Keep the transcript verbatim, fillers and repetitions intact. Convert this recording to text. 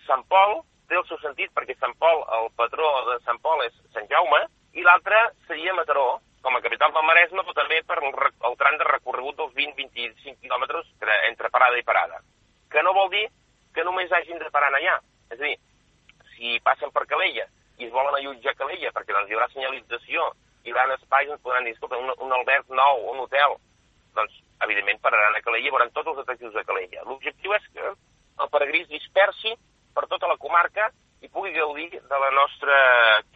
Sant Pol té el seu sentit perquè Sant Pol, el patró de Sant Pol és Sant Jaume, i l'altre seria Mataró, com a capital del Maresme, però també per el, el tram de recorregut dels vint a vint-i-cinc quilòmetres entre parada i parada. Que no vol dir que només hagin de parar allà. És a dir, si passen per Calella i es volen allotjar a Calella, perquè doncs hi haurà senyalització, hi haurà espais on podran dir, escolta, un, un alberg nou, un hotel, doncs, evidentment, pararan a Calella i veuran tots els atractius de Calella. L'objectiu és que el peregrí es dispersi per tota la comarca i pugui gaudir de la nostra